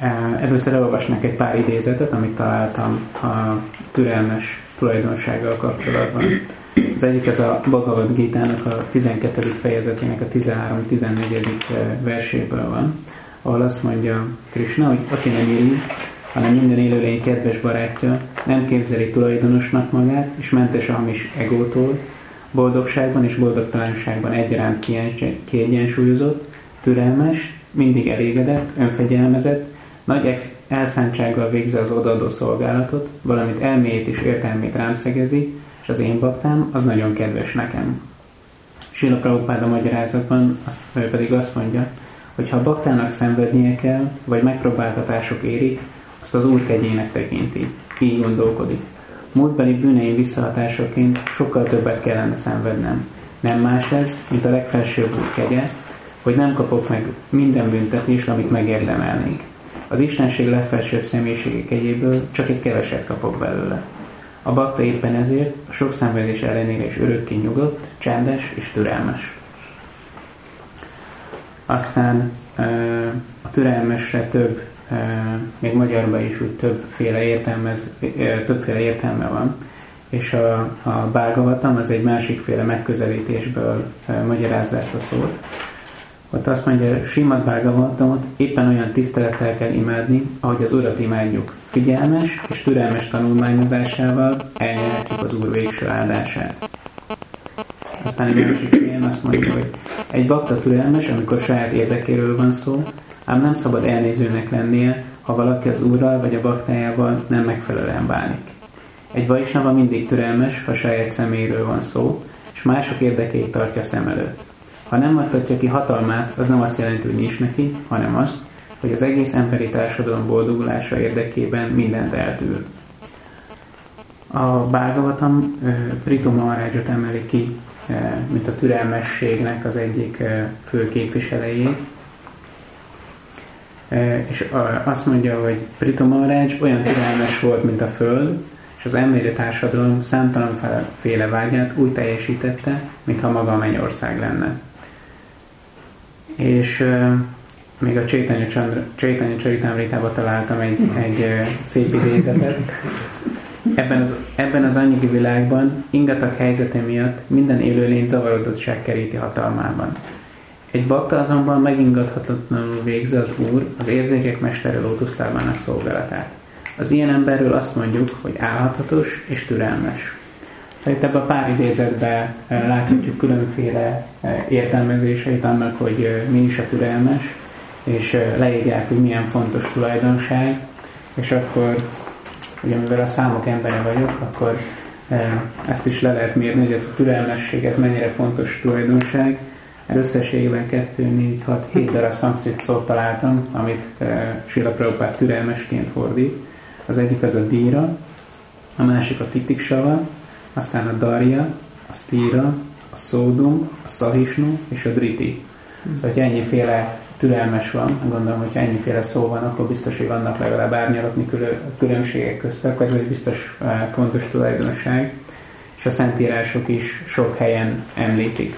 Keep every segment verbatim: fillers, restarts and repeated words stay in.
Először elolvasnak egy pár idézetet, amit találtam a türelmes tulajdonsággal kapcsolatban. Az egyik ez a Bhagavad Gítának a tizenkettedik fejezetének a tizenhárom-tizennegyedik verséből van, ahol azt mondja Krishna, hogy aki nem irigy, hanem minden élőlény kedves barátja, nem képzeli tulajdonosnak magát, és mentes a hamis egótól, boldogságban és boldogtalanságban egyaránt kiegyensúlyozott, türelmes, mindig elégedett, önfegyelmezett, nagy elszántsággal végzi az odaadó szolgálatot, valamint elméjét és értelmét rám szegezi, és az én baktám az nagyon kedves nekem. Srila Prabhupáda magyarázatban ő pedig azt mondja, hogy ha a baktának szenvednie kell, vagy megpróbáltatások érik, azt az Úr kegyének tekinti, így gondolkodik. Múltbeli bűneim visszahatásaként sokkal többet kellene szenvednem. Nem más ez, mint a legfelsőbb Úr kegye, hogy nem kapok meg minden büntetést, amit megérdemelnék. Az Istenség legfelsőbb személyisége kegyéből csak egy keveset kapok belőle. A bakta éppen ezért a sok szenvedés ellenére is örökké nyugodt, csendes és türelmes. Aztán a türelmesre több, még magyarban is úgy többféle, értelmez, többféle értelme van, és a, a Bhagavatam az egy másikféle megközelítésből magyarázza ezt a szót. Ott azt mondja, Srimad Bhagavatamot éppen olyan tisztelettel kell imádni, ahogy az Urat imádjuk. Figyelmes és türelmes tanulmányozásával elnyerhetjük az Úr végső áldását. Aztán egy másik ilyen azt mondja, hogy egy bakta türelmes, amikor saját érdekéről van szó, ám nem szabad elnézőnek lennie, ha valaki az Úrral vagy a baktájával nem megfelelően bánik. Egy vaisnava mindig türelmes, ha saját személyről van szó, és mások érdekeit tartja szem előtt. Ha nem adtatja ki hatalmát, az nem azt jelenti, hogy nincs neki, hanem azt, hogy az egész emberi társadalom boldogulása érdekében mindent eltűr. A Bhagavatam Prithu Maharajot emeli ki, mint a türelmességnek az egyik fő képviselőjét. És azt mondja, hogy Prithu Maharaj olyan türelmes volt, mint a föld, és az emberi társadalom számtalanféle vágyát úgy teljesítette, mintha maga a mennyország lenne. És uh, még a Chaitanya Charitamritában találtam egy, egy uh, szép idézetet. Ebben az, ebben az anyagi világban ingatag helyzete miatt minden élőlény zavarodottság keríti hatalmában. Egy bakta azonban megingathatatlanul végzi az Úr, az érzékek mestere lótuszlábának szolgálatát. Az ilyen emberről azt mondjuk, hogy álhatatos és türelmes. Itt ebben a pár idézetben láthatjuk különféle értelmezéseit annak, hogy mi is a türelmes, és leírják, hogy milyen fontos tulajdonság, és akkor, ugye mivel a számok embere vagyok, akkor ezt is le lehet mérni, hogy ez a türelmesség, ez mennyire fontos tulajdonság. Összességében kettő, négy, hat, hét darab szanszkrit szót találtam, amit Srila Prabhupád türelmesként fordít. Az egyik az a díra, a másik a titiksava, aztán a darja, a stíra, a szódum, a szahisnu és a driti. Szóval, hogy ennyiféle türelmes van, gondolom, hogyha ennyiféle szó van, akkor biztos, hogy vannak legalább árnyalatni különbségek köztük, ez egy biztos fontos tulajdonság, és a szentírások is sok helyen említik.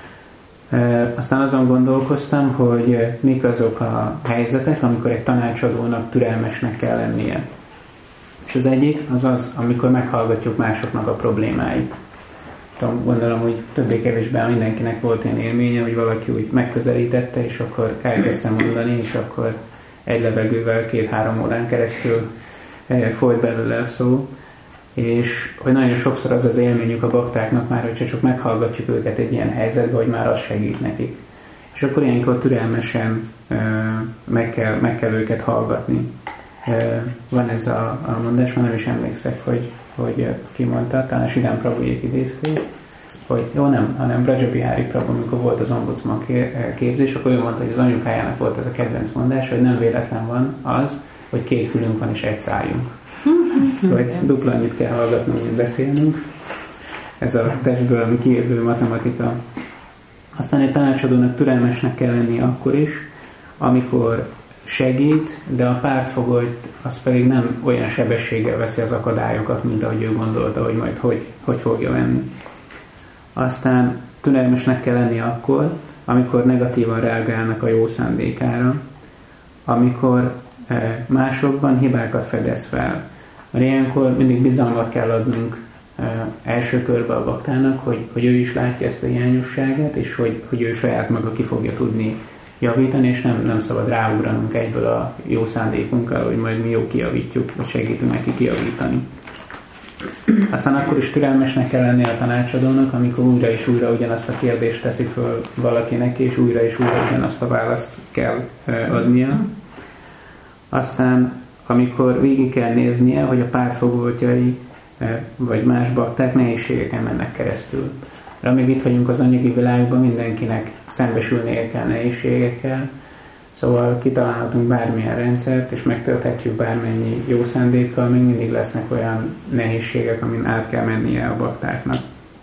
Aztán azon gondolkoztam, hogy mik azok a helyzetek, amikor egy tanácsadónak türelmesnek kell lennie. És az egyik az az, amikor meghallgatjuk másoknak a problémáit. Tudom, gondolom, hogy többé-kevésbé mindenkinek volt ilyen élménye, hogy valaki úgy megközelítette, és akkor elkezdtem mondani, és akkor egy levegővel két-három órán keresztül folyt belőle a szó. És hogy nagyon sokszor az az élményük a baktáknak már, hogyha csak meghallgatjuk őket egy ilyen helyzetben, hogy már az segít nekik. És akkor ilyenkor türelmesen meg kell, meg kell őket hallgatni. Van ez a, a mondás, már nem is emlékszek, hogy, hogy ki mondta, talán Sidán Prabhujék idézték, hogy jó, nem, hanem Brajabihari Prabhu, amikor volt az ombudsman képzés, akkor ő mondta, hogy az anyukájának volt ez a kedvenc mondás, hogy nem véletlen van az, hogy két fülünk van és egy szájunk. Szóval hogy dupla annyit kell hallgatnunk, mint beszélnünk. Ez a testből, ami kijövő matematika. Aztán egy tanácsadónak türelmesnek kell lenni akkor is, amikor segít, de a pártfogolyt az pedig nem olyan sebességgel veszi az akadályokat, mint ahogy ő gondolta, hogy majd hogy, hogy fogja venni. Aztán türelmesnek kell lenni akkor, amikor negatívan reagálnak a jó szándékára, amikor másokban hibákat fedez fel. Mert ilyenkor mindig bizalmat kell adnunk első körbe a baktának, hogy, hogy ő is látja ezt a hiányosságát, és hogy, hogy ő saját maga ki fogja tudni javítani, és nem, nem szabad ráugranunk egyből a jó szándékunkkal, hogy majd mi jó kijavítjuk, vagy segítünk neki kijavítani. Aztán akkor is türelmesnek kell lenni a tanácsadónak, amikor újra és újra ugyanazt a kérdést teszi föl valakinek, és újra és újra ugyanazt a választ kell adnia. Aztán, amikor végig kell néznie, hogy a pártfogoltjai vagy más bakták nehézségeken mennek keresztül. De amíg itt vagyunk az anyagi világban, mindenkinek szembesülnie kell nehézségekkel, szóval kitalálhatunk bármilyen rendszert, és megtölthetjük bármennyi jó szándékkal, még mindig lesznek olyan nehézségek, amin át kell mennie a baktáknak.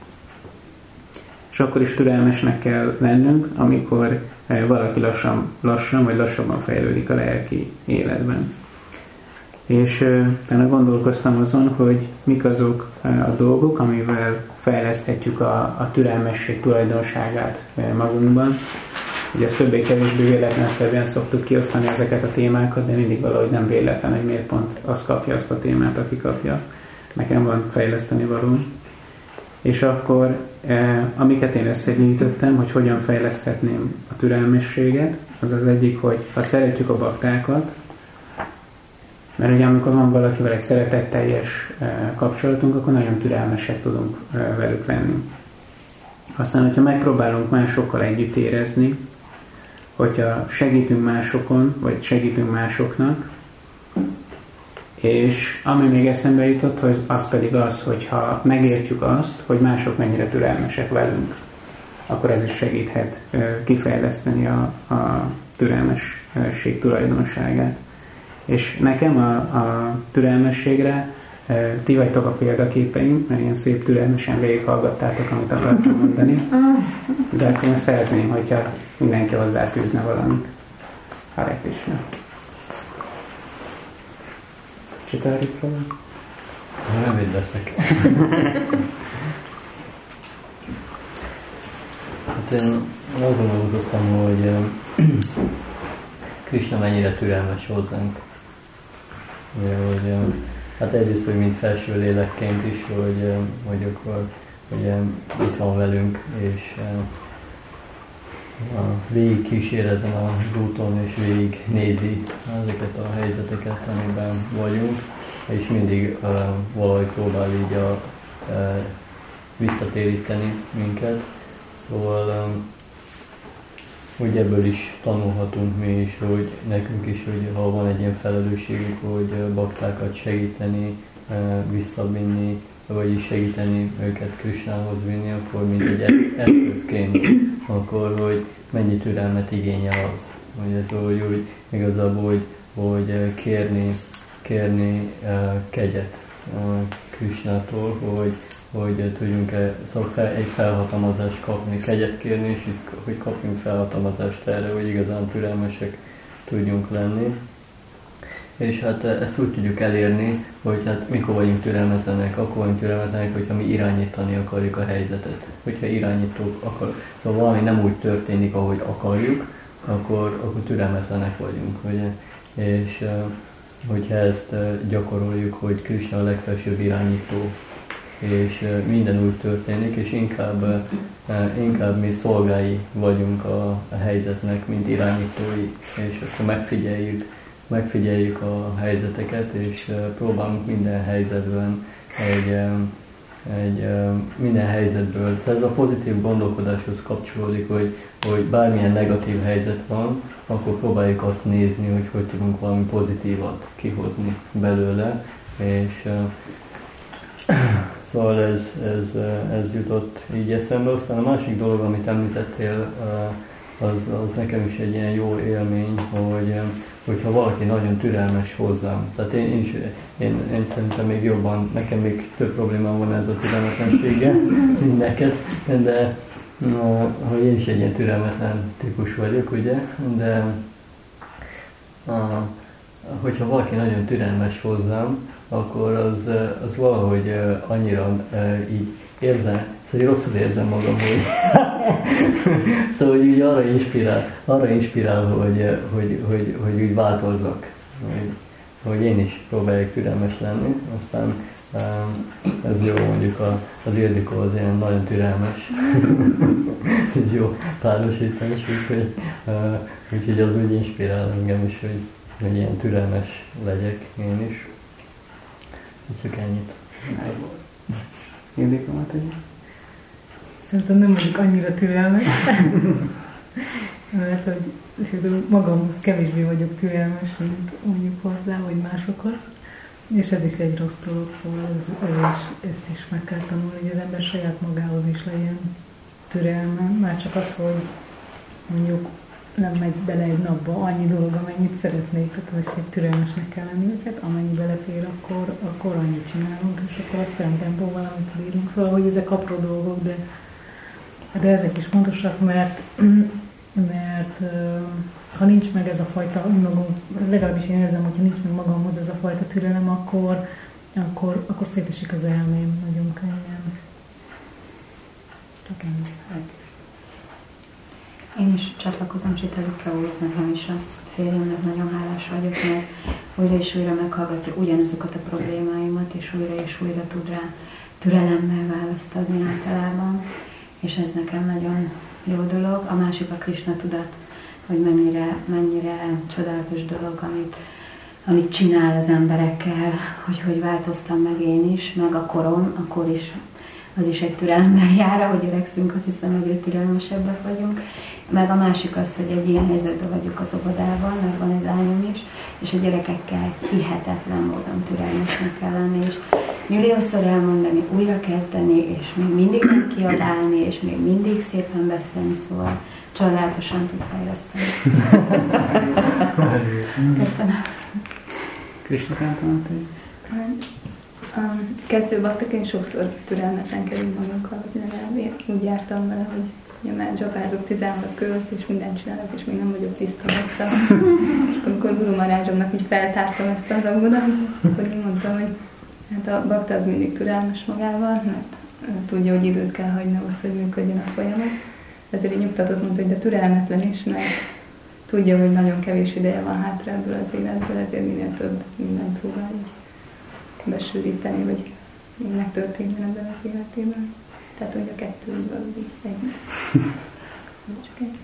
És akkor is türelmesnek kell lennünk, amikor valaki lassan, lassan vagy lassabban fejlődik a lelki életben. És utána gondolkoztam azon, hogy mik azok a dolgok, amivel fejleszthetjük a, a türelmesség tulajdonságát magunkban. Ugye ezt többé-kevésbé véletlenszerűen szoktuk kiosztani ezeket a témákat, de mindig valahogy nem véletlen, hogy miért pont az kapja azt a témát, aki kapja. Nekem van fejleszteni való. És akkor, eh, amiket én összegyűjtöttem, hogy hogyan fejleszthetném a türelmességet, az az egyik, hogy ha szeretjük a baktákat, mert ugye amikor van valakivel egy szeretetteljes eh, kapcsolatunk, akkor nagyon türelmesek tudunk eh, velük lenni. Aztán, hogyha megpróbálunk másokkal együtt érezni, hogyha segítünk másokon, vagy segítünk másoknak, és ami még eszembe jutott, hogy az pedig az, hogyha megértjük azt, hogy mások mennyire türelmesek velünk, akkor ez is segíthet kifejleszteni a, a türelmesség tulajdonságát. És nekem a, a türelmességre ti vagytok a példaképeim, mert ilyen szép türelmesen végighallgattátok, amit akartam mondani. De akkor most szeretném, hogyha mindenki hozzátűzne valamit. Hare Krishna. Csitárik valami? Rövid leszek. Hát én azon gondolkoztam, hogy Krishna mennyire türelmes hozzánk. Ugye, hogy hát egyrészt, hogy mint felső lélekként is, hogy, hogy akkor ugye, itt van velünk, és uh, végig kísér ezen az úton, és végig nézi ezeket a helyzeteket, amiben vagyunk, és mindig uh, valahogy próbál így a, uh, visszatéríteni minket. Szóval um, úgy ebből is tanulhatunk mi is, hogy nekünk is, hogy ha van egy ilyen felelősségünk, hogy baktákat segíteni, visszavinni, vagyis segíteni őket Krishnához vinni, akkor mint egy eszközként, akkor hogy mennyi türelmet igényel az. Hogy ez úgy, hogy igazából, hogy, hogy kérni, kérni kegyet Krishnától, hogy hogy tudjunk szóval fel, egy felhatalmazást kapni, kegyet kérni, és így, hogy kapjunk felhatalmazást erre, hogy igazán türelmesek tudjunk lenni. És hát ezt úgy tudjuk elérni, hogy hát mikor vagyunk türelmetlenek, akkor vagyunk türelmetlenek, hogyha mi irányítani akarjuk a helyzetet. Hogyha irányítók akar, szóval valami nem úgy történik, ahogy akarjuk, akkor, akkor türelmetlenek vagyunk. Ugye? És hogyha ezt gyakoroljuk, hogy Krishna a legfelsőbb irányító, és minden úgy történik, és inkább, inkább mi szolgái vagyunk a, a helyzetnek, mint irányítói, és akkor megfigyeljük, megfigyeljük a helyzeteket, és próbálunk minden helyzetben egy, egy minden helyzetből, ez a pozitív gondolkodáshoz kapcsolódik, hogy, hogy bármilyen negatív helyzet van, akkor próbáljuk azt nézni, hogy hogy tudunk valami pozitívat kihozni belőle, és szóval ez, ez, ez jutott így eszembe. Aztán a másik dolog, amit említettél, az, az nekem is egy ilyen jó élmény, hogy, hogyha valaki nagyon türelmes hozzám. Tehát én, én, is, én, én szerintem még jobban, nekem még több problémám van ez a türelmetlenséggel, mint neked, de hogy én is egy ilyen türelmetlen típus vagyok, ugye, de hogyha valaki nagyon türelmes hozzám, akkor az, az valahogy annyira így érzem, szóval rosszul érzem magam, hogy szóval úgy arra inspirál, arra inspirál hogy, hogy, hogy, hogy úgy változzak. hogy, hogy én is próbáljuk türelmes lenni, aztán ez jó, mondjuk a, az Ildikó az ilyen nagyon türelmes, ez jó párosítás, úgyhogy, úgyhogy az úgy inspirál engem is, hogy, hogy ilyen türelmes legyek én is. Csak ennyit. Ildikó, Matei? Szerintem nem vagyok annyira türelmes, mert hogy magamhoz kevésbé vagyok türelmes, mint mondjuk hozzá, vagy másokhoz. És ez is egy rossz dolog, szóval és ezt is meg kell tanulni, hogy az ember saját magához is legyen türelme. Már csak az, hogy mondjuk nem megy bele egy napba annyi dolog, amennyit szeretnék, tehát hogy türelmesnek kell lenni őket, amennyi belefér, akkor, akkor annyit csinálunk, és akkor azt olyan tempóval, amit bírunk. Szóval, hogy ezek apró dolgok, de, de ezek is fontosak, mert, mert ha nincs meg ez a fajta önmagam, legalábbis én érzem, hogyha nincs meg magamhoz ez a fajta türelem, akkor, akkor, akkor szétesik az elmém nagyon könnyen. Csak ennyi. Én is csatlakozom Csitalikóhoz, nekem is a férjemnek nagyon hálás vagyok, mert újra és újra meghallgatja ugyanazokat a problémáimat, és újra és újra tud rá türelemmel választ adni általában, és ez nekem nagyon jó dolog. A másik a Krisna tudat, hogy mennyire, mennyire csodálatos dolog, amit, amit csinál az emberekkel, hogy hogy változtam meg én is, meg a korom, akkor is, az is egy türelemmel jár, ahogy öregszünk, azt hiszem, hogy türelmesebbek vagyunk. Meg a másik az, hogy egy ilyen helyzetben vagyok az óvodában, mert van egy lányom is, és a gyerekekkel hihetetlen módon türelmesnek kell lenni, és milliószor elmondani, újra kezdeni, és még mindig nem kiabálni, és még mindig szépen beszélni, szóval csodálatosan tud fejleszteni. Köszönöm. Krisna Kánta, kezdő baktaként sokszor türelmetlen kerülünk magunkkal, hogy legalább én úgy jártam vele, hogy ja, már dzsapázok tizenhat költ, és mindent csinálok, és még nem vagyok tiszta bakta. És amikor Guru Maharajomnak így feltártam ezt az aggodalmat, akkor én mondtam, hogy hát a bakta az mindig türelmes magával, mert tudja, hogy időt kell hagyni ahhoz, hogy működjön a folyamat. Ezért így nyugtatott, mondta, hogy de türelmetlen is, mert tudja, hogy nagyon kevés ideje van hátra ebből az életből, ezért minél több mindent próbál így besűríteni, vagy megtörténjen ebben az életében. Tehát, hogy a kettő így valami egy. Csak egy.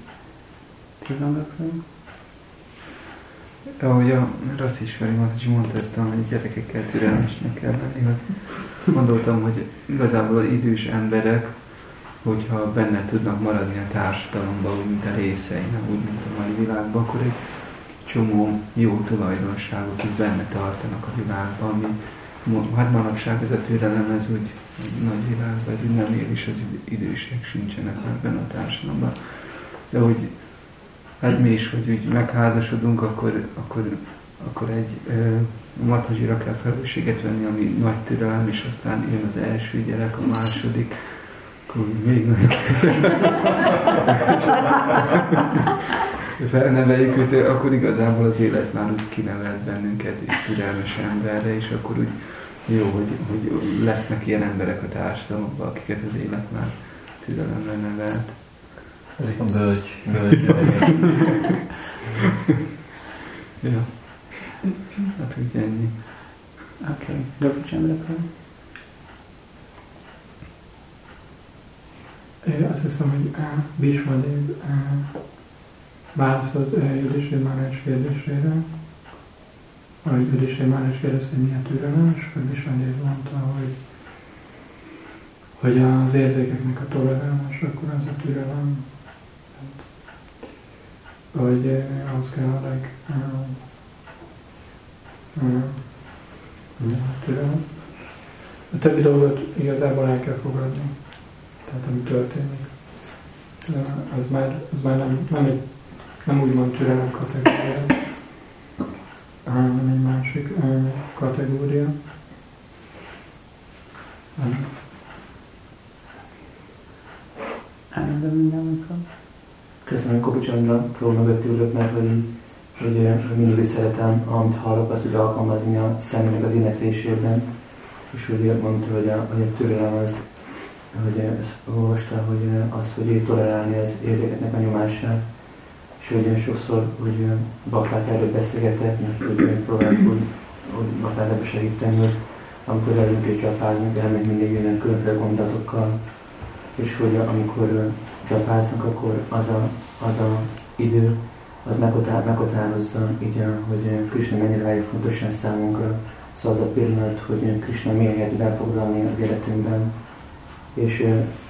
Ahogy a Rasszisveri Mataji mondta ezt, hogy gyerekekkel türelmesnek kell lenni, hogy gondoltam, hogy igazából az idős emberek, hogyha benne tudnak maradni a társadalomban, úgy, mint a részei, nem úgy, mint a mai világban, akkor egy csomó jó tulajdonságot is benne tartanak a világban, ami hát manapság ez a türelem, ez úgy nagy világban, ez úgy nem él, és az idősek sincsenek már benne a társadalomban. De hogy hát mi is, hogy úgy megházasodunk, akkor, akkor, akkor egy ö, Matajira kell felelősséget venni, ami nagy türelem, és aztán jön az első gyerek, a második, akkor még nagyobb felneveljük őt, akkor igazából az élet már úgy kinevelt bennünket egy türelmes emberre, és akkor úgy jó, hogy, hogy lesznek ilyen emberek a társadalomban, akiket az élet már türelemben nevelt. Ezek a bölcs, bölcs ja. Hát úgy ennyi. Oké, okay. Rövid Csendrekről. Azt hiszem, hogy Bhishmadev válaszolt Yudhishthira Maharaj kérdésére, hogy Yudhishthira Maharaj kérdezte, hogy milyen türelem, és akkor Bhishmadev mondta, hogy, hogy az érzékeknek a toleráns, akkor az a türelem, hogy az kell a leg türelem. A többi dolgot igazából el kell fogadni. Tehát ami történik. Az már, az már nem, nem, egy, nem úgymond türelem kategória, hanem egy másik kategória. Ánadom mindenekről. Köszönöm, hogy Kopi Csandra pró mögött ülök, mert hogy, hogy, hogy mindig is szeretem, amit hallok, azt, hogy alkalmazni a személynek az éneklésében. És hogy mondta, hogy a, hogy a türelem az, hogy ezt olvasta, hogy az, hogy tolerálni az érzékeknek a nyomását. és hogy sokszor, hogy bakták erről beszélgetek, mert hogy próbáljuk úgy, hogy baktákra segíteni, hogy amikor elünk és csapázunk, elmegy mindig jönnek különféle gondolatokkal, és hogy amikor csapázunk, akkor az a, az a idő, az meghatározza, így, hogy Krishna mennyire válik fontosan számunkra. Szóval az a pillanat, hogy Krishna milyen helyet befoglalni az életünkben. És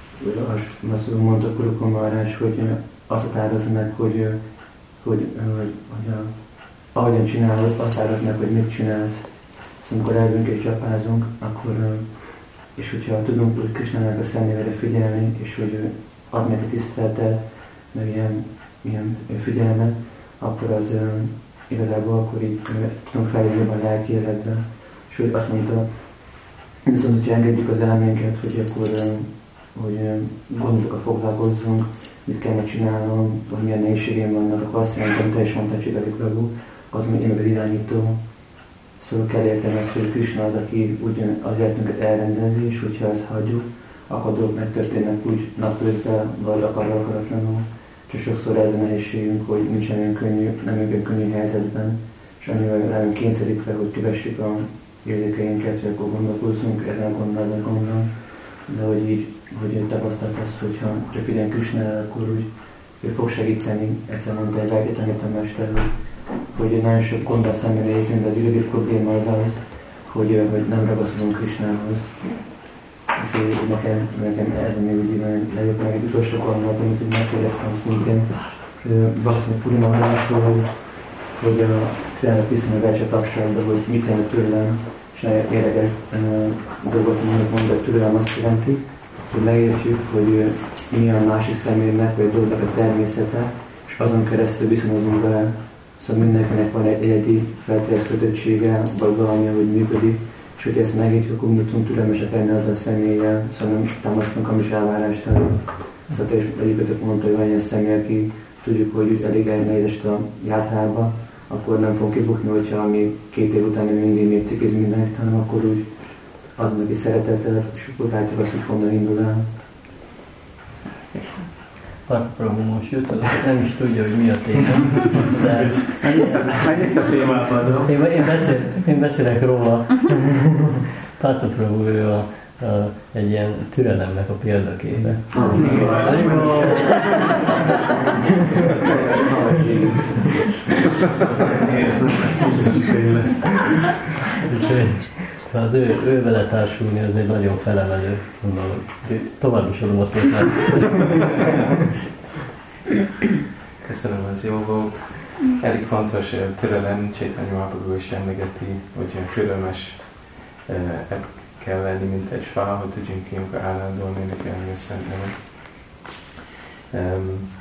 azt mondta Purukon Maharaj, hogy azt határozza meg, hogy, hogy, hogy, hogy a, ahogyan csinálod, azt határozza meg, hogy mit csinálsz. Szóval amikor elvünk és csapázunk, akkor, és hogyha tudunk hogy Krishnának a személyre figyelni, és hogy ad neki tiszteletet, meg ilyen, ilyen figyelmet, akkor az igazából akkor így tudunk fejlődni a lelki életben. És hogy azt mondta, viszont hogyha engedjük az elménket, hogy akkor hogy gondolatokkal foglalkozzunk, mit kell csinálnom, hogy milyen nehézségeim vannak, akkor azt szerintem te is mondtad, Csitali Prabhu, az még én meg az irányító. Szóval kell érteni azt, hogy Krishna az, aki ugyan az életünket elrendezi, és hogyha ezt hagyjuk, akkor dolgok megtörténnek úgy napközben, vagy akarva akaratlanul. Csak sokszor ez a nehézségünk, hogy nincsen olyan könnyű, nem olyan könnyű helyzetben, és annyira nem kényszerít fel, hogy kövessük a érzékeinket, hogy akkor gondolkozzunk ezen a gondol, ezen a gondol. De hogy így, hogy én tapasztalt azt, hogyha csak figyelj Krishnára, akkor úgy, ő fog segíteni. Egyszer mondta egy lelki tanítómester, hogy, hogy nagyon sok gondol szemben nézünk, de az igazi probléma az az, hogy, hogy nem ragaszkodunk Krishnához. És hogy nekem, nekem ez a még úgy legjobb meg egy utolsó gondolat, amit úgy megkérdeztem szintén Bhakti Purima Maharajtól, hogy, hogy a tényleg viszont a verset kapcsolatban, hogy mit tenni tőlem, és érdekes dolgot mondok, mondok tőlem azt jelenti, hogy leértjük, hogy mi a másik személynek, vagy a dolgnak a természete, és azon keresztül viszonyozunk vele. Szóval mindenkinek van egy egyedi feltételt kötöttsége, vagy valami, hogy működik, és hogy ezt megértjük, akkor mindig tudunk türelmesek lenni azzal a személlyel, szóval nem támasztunk hamis elvárást elő. Szóval te is egyébként mondta, hogy van ilyen személy, aki tudjuk, hogy elég elnézést a játrába, akkor nem fogunk kibukni, hogyha mi két év után mindig még cikiz mindenki, hanem akkor úgy adunk neki szeretetet, és akkor látjuk azt, hogy honnan indul el. Prabhu most jött, nem is tudja, hogy mi a téma. De... Majd vissza a témába adom. Én, én, beszél, én beszélek róla. Páta Prabhu, ő a, a, egy ilyen türelemnek a példaképe. Az ő, ő vele társulni az egy nagyon felemelő dolog. Tovább is adom a szót. Köszönöm, ez jó volt. Elég fontos, hogy a türelem, Chaitanya Mahaprabhu is emlegeti, hogy türelmes e, kell lenni, mint egy fa, hogy tudjunk ilyenkor állandóan énekelni a Szent Nevet. Um,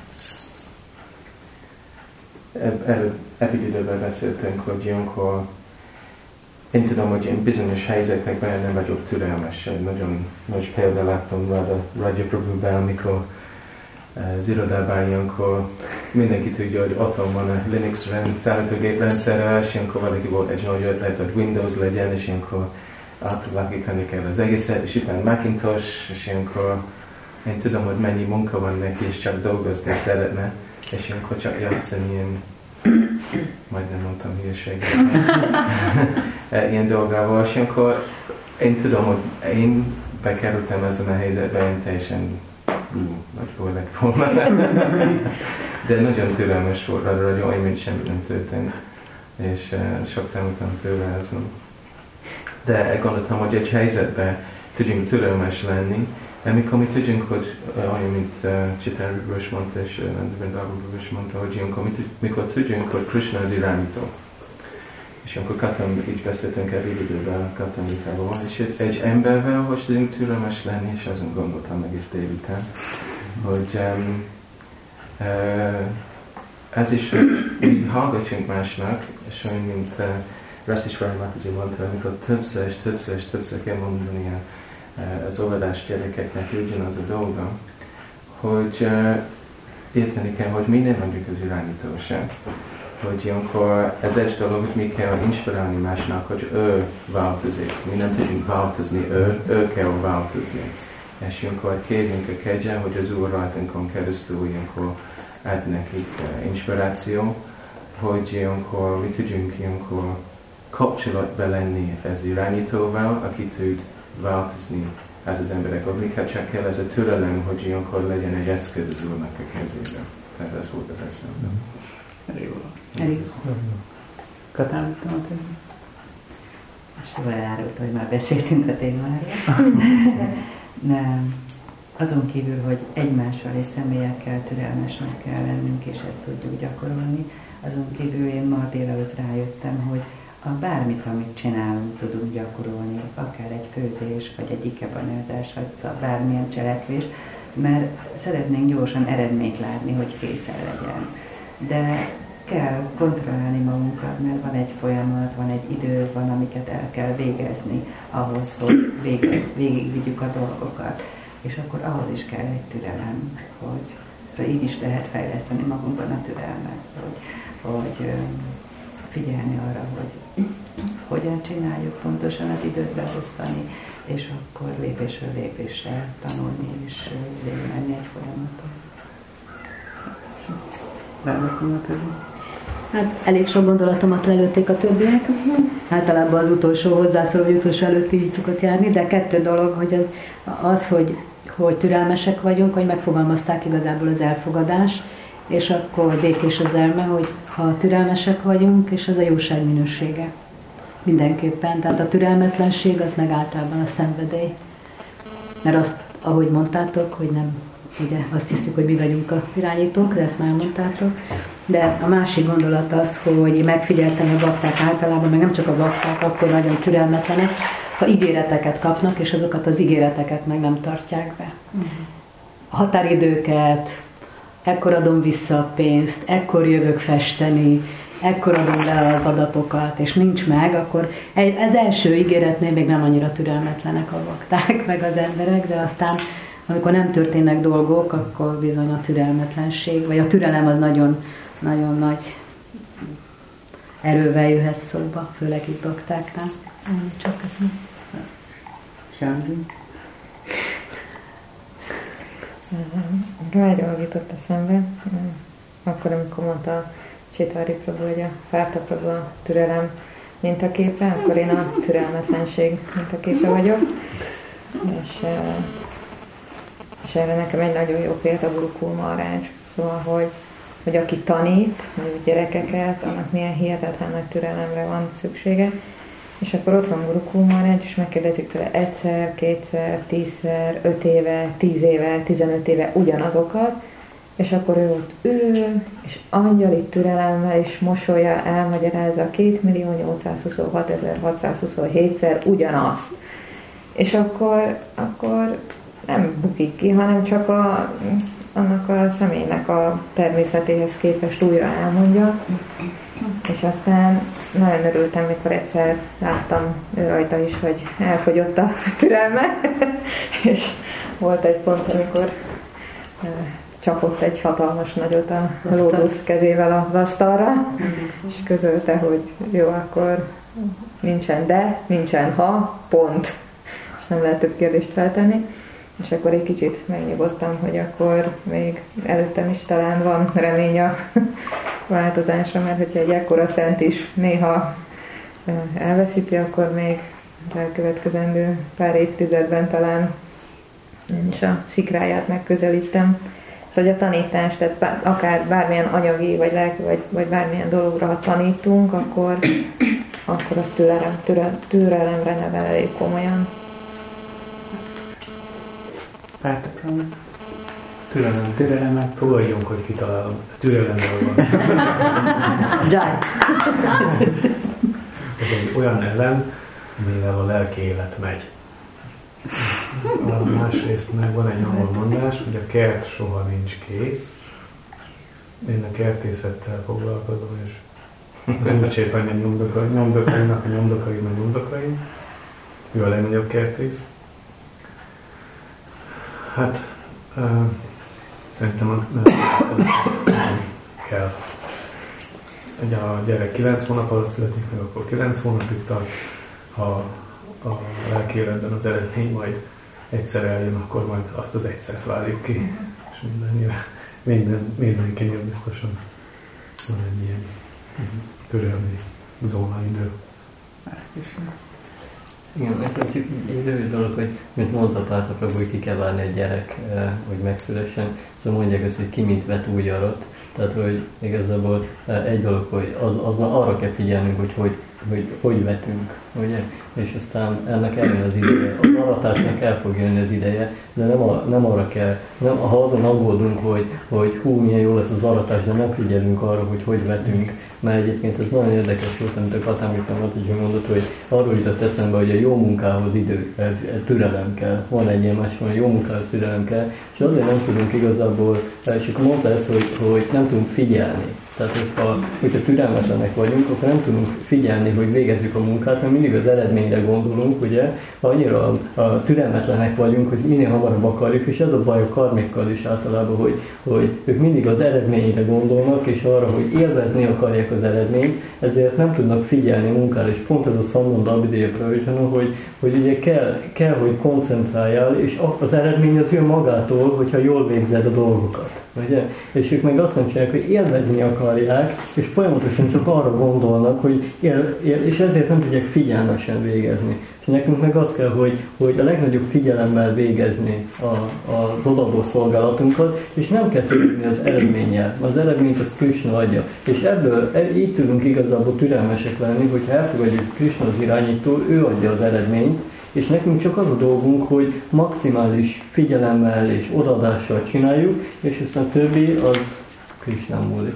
Ebben időben beszéltünk, hogy ilyenkor én tudom, hogy én bizonyos helyzetekben nem vagyok türelmes. Nagyon nagy példa láttam Raja Prabhuban, amikor az irodában ilyenkor mindenki tudja, hogy otthon van a Linux számítógép rendszerre, és ilyenkor valaki volt egy nagy ötlet, hogy Windows legyen, és ilyenkor átalakítani kell az egészet, és utána Macintosh, és ilyenkor én tudom, hogy mennyi munka van neki, és csak dolgozni szeretne, és ilyenkor csak játszani ilyen, majdnem mondtam hülyeséget, ilyen dolgával, és ilyenkor én tudom, hogy én bekerültem ezen a helyzetben, én teljesen nagy jól lett volna. De nagyon türelmes volt rá, hogy olyan, mint semmi nem történt. És uh, sok tanultam tőle ezen. De gondoltam, hogy egy helyzetben tudjunk türelmes lenni, de mikor mi tudjunk, hogy uh, olyan, mint uh, Chaitanya Prabhu is mondta, és uh, Nandavendra Prabhu is mondta, hogy ilyenkor, mikor tudjunk, hogy Krishna az irányító. És amikor Katam, így beszéltünk el időben, Katam vitában van, és egy embervel, hogy tudjunk türelmes lenni, és azon gondoltam egész délután, hogy um, uh, ez is, hogy mi hallgatjunk másnak, és olyan, mint uh, Rasishwari Mataji mondta, amikor többször és többször és többször kell mondani uh, az óvodás gyerekeknek ugyanaz a dolga, hogy uh, érteni kell, hogy mi nem vagyunk az irányító sem. Hogy ilyenkor ez egy dolog, hogy mi kell inspirálni másnak, hogy ő változik. Mi nem tudjuk változni, ő, ő kell változni. És ilyenkor kérjünk a kegyen, hogy az Úr rajtunkon keresztül ilyenkor ad nekik uh, inspiráció, hogy ilyenkor mi tudjunk ilyenkor kapcsolatban lenni az irányítóval, aki tud változni ez az emberek. Amiket csak kell ez a türelem, hogy ilyenkor legyen egy eszköz az Úrnak a kezében. Tehát ez volt az eszemben. Elég jó. Elég jó. Katán, te Soha elárult, hogy már beszéltünk a témáról. Nem. Azon kívül, hogy egymással és személyekkel türelmesnek kell lennünk, és ezt tudjuk gyakorolni, azon kívül én ma délelőtt rájöttem, hogy a bármit, amit csinálunk, tudunk gyakorolni, akár egy főzés, vagy egy ikebanyázás, vagy bármilyen cselekvés, mert szeretnénk gyorsan eredményt látni, hogy készen legyen. De kell kontrollálni magunkat, mert van egy folyamat, van egy idő, van, amiket el kell végezni ahhoz, hogy végig, végigvigyük a dolgokat. És akkor ahhoz is kell egy türelem, hogy szóval így is lehet fejleszteni magunkban a türelmet, hogy, hogy figyelni arra, hogy hogyan csináljuk, pontosan az időt beosztani, és akkor lépésről lépésre tanulni és végigmenni egy folyamaton. Hát elég sok gondolatomat lelőtték a többiek. Általában az utolsó hozzászóló, vagy utolsó előtt így szokott járni, de kettő dolog, hogy az, az hogy, hogy türelmesek vagyunk, hogy megfogalmazták igazából az elfogadás, és akkor békés az elme, hogy ha türelmesek vagyunk, és az a jóság minősége. Mindenképpen. Tehát a türelmetlenség az meg általában a szenvedély. Mert azt, ahogy mondtátok, hogy nem, ugye azt hiszük, hogy mi vagyunk az irányítók, de ezt már mondtátok. De a másik gondolat az, hogy megfigyeltem a bakták általában, meg nem csak a bakták, akkor nagyon türelmetlenek, ha ígéreteket kapnak, és azokat az ígéreteket meg nem tartják be. A határidőket, ekkor adom vissza a pénzt, ekkor jövök festeni, ekkor adom le az adatokat, és nincs meg, akkor az első ígéretnél még nem annyira türelmetlenek a bakták, meg az emberek, de aztán amikor nem történnek dolgok, akkor bizony a türelmetlenség, vagy a türelem az nagyon, nagyon nagy erővel jöhet szóba, főleg itt baktáknál. Csak köszönöm. Sándor? Nekem egy dolog jutott eszembe, akkor, amikor mondta Csétári Prabhu, hogy a Fárta Prabhu a türelem mintaképe, akkor én a türelmetlenség mintaképe vagyok. És, és erre nekem egy nagyon jó példa Gurukul Maharaj. Szóval, hogy, hogy aki tanít, mondjuk gyerekeket, annak milyen hihetetlen nagy türelemre van szüksége. És akkor ott van Gurukul Maharaj, és megkérdezik tőle egyszer, kétszer, tízszer, öt éve, tíz éve, tizenöt éve ugyanazokat, és akkor ő ott ül, és angyali türelemmel és mosolya elmagyarázza kétmillió-nyolcszázhuszonhat-ezer-hatszázhuszonhétszer ugyanazt. És akkor, akkor nem bukik ki, hanem csak a, annak a személynek a természetéhez képest újra elmondja. És aztán nagyon örültem, mikor egyszer láttam ő rajta is, hogy elfogyott a türelme, és volt egy pont, amikor csapott egy hatalmas nagyot a lódusz kezével az asztalra, és közölte, hogy jó, akkor nincsen de, nincsen ha, pont. És nem lehet több kérdést feltenni. És akkor egy kicsit megnyugodtam, hogy akkor még előttem is talán van remény a változásra, mert hogyha egy ekkora szent is néha elveszíti, akkor még az elkövetkezendő pár évtizedben talán én is a szikráját megközelítem. Szóval a tanítás, tehát akár bármilyen anyagi, vagy lelki, vagy, vagy bármilyen dologra, ha tanítunk, akkor, akkor az türelem, türel, türelemre nevel elég komolyan. Türelem. Türelemmel fogadjunk, hogy kitalálom. Türelemről van. Jai. Ez egy olyan elem, amivel a lelki élet megy. Másrészt meg van egy angol mondás, hogy a kert soha nincs kész. Én a kertészettel foglalkozom, és az Úr Csétanya nyomdokainak a nyomdokai, a nyomdokai. Ő a legnagyobb kertész. Hát, uh, szerintem a, nem kell. Ugye a gyerek kilenc hónap alatt születik meg, akkor kilenc hónapig tart. Ha a lelki életben az eredmény majd egyszer eljön, akkor majd azt az egyszert várjuk ki, és mindennyire minden, mindenkinél biztosan van egy ilyen türelmi zónaidő. Igen, nekem csak egy rövid dolog, hogy mint mondta Párta, hogy ki kell várni egy gyerek, hogy megszülessen. Szóval mondják azt, hogy ki mint vet úgy arat. Tehát, hogy igazából egy dolog, hogy az, az arra kell figyelnünk, hogy hogy, hogy hogy vetünk, ugye? És aztán ennek eljön az ideje. Az aratásnak el fog jönni az ideje, de nem, a, nem arra kell, nem, ha azon aggódunk, hogy, hogy hú, milyen jó lesz az aratás, de nem figyelünk arra, hogy hogy vetünk. Mert egyébként ez nagyon érdekes volt, amit a Katámikán mondott, hogy arról jutott eszembe, hogy a jó munkához idő, türelem kell. Van egy ilyen más, hogy jó munkához türelem kell, és azért nem tudunk igazából, és akkor mondta ezt, hogy, hogy nem tudunk figyelni. Tehát, hogyha, hogyha türelmetlenek vagyunk, akkor nem tudunk figyelni, hogy végezzük a munkát, mert mindig az eredményre gondolunk, ugye? Annyira a, a türelmetlenek vagyunk, hogy minél hamarabb akarjuk, és ez a baj a karmikkal is általában, hogy, hogy ők mindig az eredményre gondolnak, és arra, hogy élvezni akarják az eredményt, ezért nem tudnak figyelni a munkára, és pont ez a Szammonda Abhideya Pravacana, hogy, hogy ugye kell, kell, hogy koncentráljál, és az eredmény az jön magától, hogyha jól végzed a dolgokat. Ugye? És ők meg azt mondják, hogy élvezni akarják, és folyamatosan csak arra gondolnak, hogy él, él, és ezért nem tudják figyelmesen végezni. És nekünk meg az kell, hogy, hogy a legnagyobb figyelemmel végezni a, az odaadó szolgálatunkat, és nem kell törődni az eredménnyel. Az eredményt azt Krishna adja. És ebből így tudunk igazából türelmesek lenni, hogyha elfogadjuk Krishna az irányító, ő adja az eredményt, és nekünk csak az a dolgunk, hogy maximális figyelemmel és odaadással csináljuk, és aztán a többi az Krishnán múlik.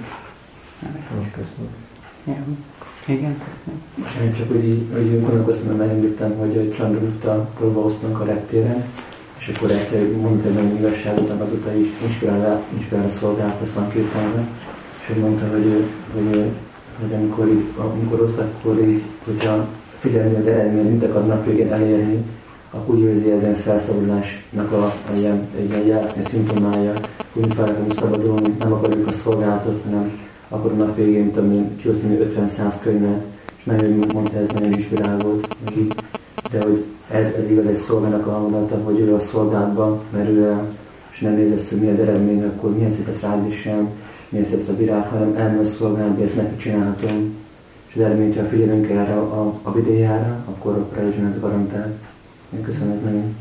Köszönöm. Ja. Igen, szeretném. Én csak úgy, úgy gondolkoztam, hogy megengedtem, hogy Chandragupta próbálkoztunk a reptéren, és akkor egyszer mondta meg igazságot, azóta is inspirálva, inspirálva szolgált a Szankirtánra, és hogy mondta, hogy, hogy, hogy amikor, így, amikor osztak, akkor így, hogyha figyelni az eredményt, mit akar napvégén elérni, akkor úgy érzi ezen felszabadulásnak a, a ilyen, egy ilyen szimptomája, hogy fel akarunk szabadulni, nem akarjuk a szolgálatot, hanem akkor a napvégén több mint kiosztani ötven-száz könyvet, és nagyon mondta, ez nagyon inspirál volt neki, de hogy ez, ez igaz egy szolgának a mondata, hogy ő a szolgálatban merül el, és nem nézesz, hogy mi az eredmény, akkor milyen szép ez rád is sem, milyen szép ez a virág, hanem elmegy szolgálni, ezt neki csinálhatom. És az eredményt, ha figyelünk erre a, a videójára, akkor a Pravacana ez garantált. Én köszönöm, ez nagyon.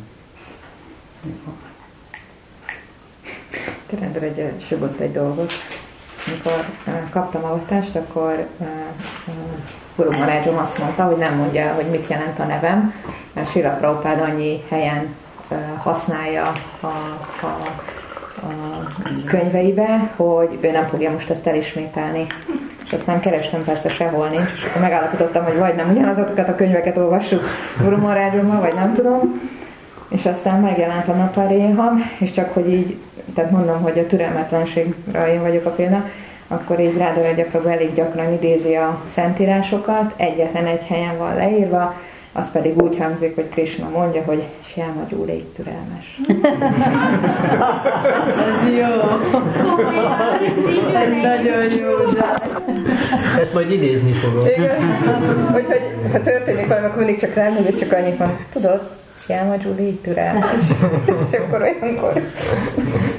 Terendre egy sögött egy dolgot. Amikor uh, kaptam avatást, akkor uh, uh, Guru Maharajom azt mondta, hogy nem mondja, hogy mit jelent a nevem, mert Srila Prabhupád annyi helyen uh, használja a, a, a könyveibe, hogy ő nem fogja most ezt elismételni. És aztán kerestem, persze sehol nincs, és akkor megállapítottam, hogy vagy nem ugyanazokat a könyveket olvassuk Guru Maharajommal, vagy nem tudom. És aztán megjelent a Naparéha, és csak hogy így, tehát mondom, hogy a türelmetlenségre én vagyok a példa, akkor így Radha Prabhu elég gyakran idézi a szentírásokat, egyetlen egy helyen van leírva, az pedig úgy hangzik, hogy Krishna mondja, hogy Syama Júlék türelmes. Ez jó. Ez nagyon jó. Ezt majd idézni fogom. Igen. Úgyhogy ha történik valami, akkor mindig csak ránéz, és csak annyit van, tudod, Syama Júlék türelmes. És akkor olyankor